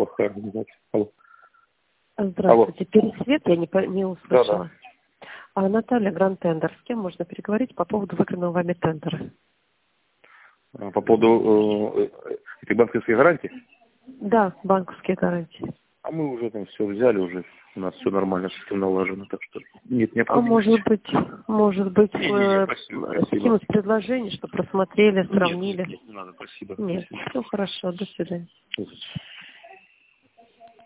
плохая организация. Алло. Здравствуйте. Пересвет, я не услышала. Да. Наталья, Гранд Тендер. С кем можно переговорить по поводу выигранного вами тендера? По поводу этой банковской гарантии? Да, банковские гарантии. А мы уже там все взяли, уже у нас все нормально, все налажено, так что нет необходимости. Может быть, спасибо. скинуть предложение, что просмотрели, сравнили? Нет, не надо, спасибо. Нет, Спасибо. все хорошо, до свидания.